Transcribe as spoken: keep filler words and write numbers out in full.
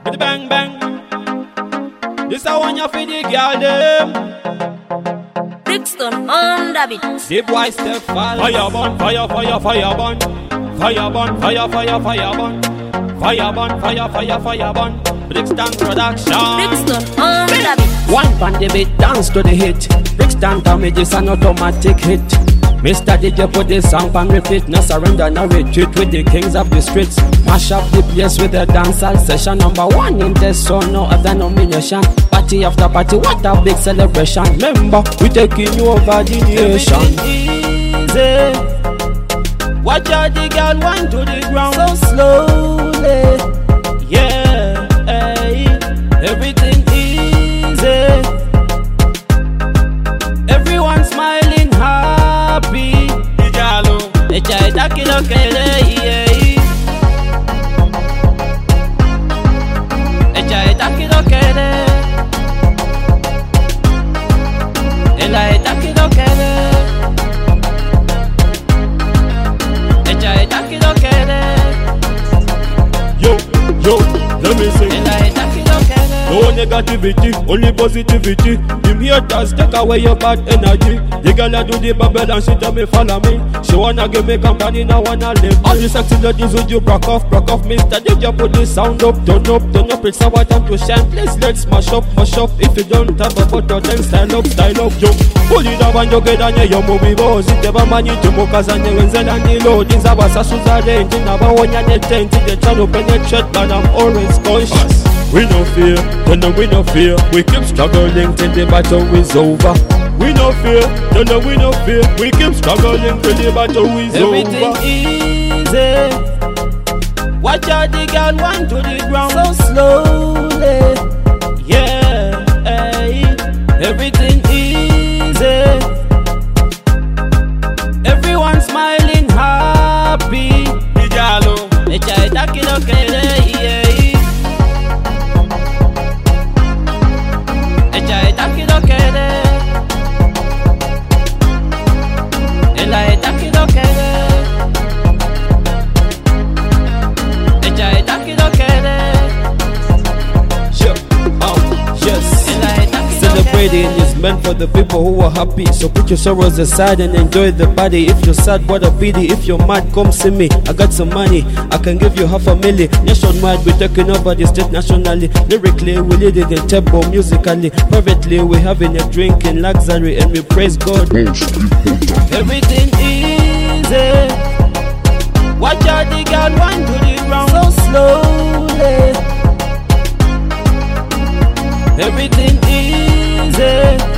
with the bang bang. This I want you for the girl them. Brixton on the beat. The boy step fall. Fire burn, fire, fire, fire burn. Fire burn, fire, fire, fire burn. Fire burn, fire, fire, fire burn. Brixton production. Brixton on the beat. One pan the beat, dance to the hit. Brixton damage is an automatic hit. Mister D J put this song on repeat. No surrender, no retreat with the kings of the streets. Mash up the place with the dancehall session. Number one in the sun, no other nomination. Party after party, what a big celebration. Remember, we taking you over the nation. Easy. Watch out the girl wind to the ground so slowly. Yeah, hey. Everything easy. Everyone smiling happy. Echa esta kilo que le Echa esta kilo que le Ela esta kilo que le Echa esta kilo que le Yo, yo, let me sing. Ela esta kilo que le No negativity, only positivity. Him haters take away your bad energy. The girl a do the bubble and she tell me follow me. She wanna give me company, now wanna live. All the sexy ladies would you broke off, broke off. Mister D J put the sound up, turn up, turn up. It's our time to shine. Please let's mash up, mash up. If you don't have a photo, then style up, style up. Yo, pull it up and you get on your movie boss. If you money to mokas and you win and the load. Things about Sasuza range. In about one and the tent. The channel penetrate, but I'm always conscious. We no fear, no no we no fear. We keep struggling till the battle is over. We no fear, no no we no fear. We keep struggling till the battle is Everything over. Everything easy. Watch out the girl wind to the ground so slowly. Yeah, hey. Everything easy. Everyone smiling happy. Echa esta kilo que le Echa esta kilo que le Ela esta kilo que le Echa esta kilo que le Sure, oh, yes. Ela esta kilo Celebrating is meant for the people who are happy. So put your sorrows aside and enjoy the party. If you're sad, what a pity. If you're mad, come see me. I got some money, I can give you half a million. Nationwide, we're taking over the state nationally. Lyrically, we lead it in tempo, musically. Privately, we're having a drink in luxury and we praise God. Everything easy. Watch out the girl wind to the ground So slowly. Everything easy.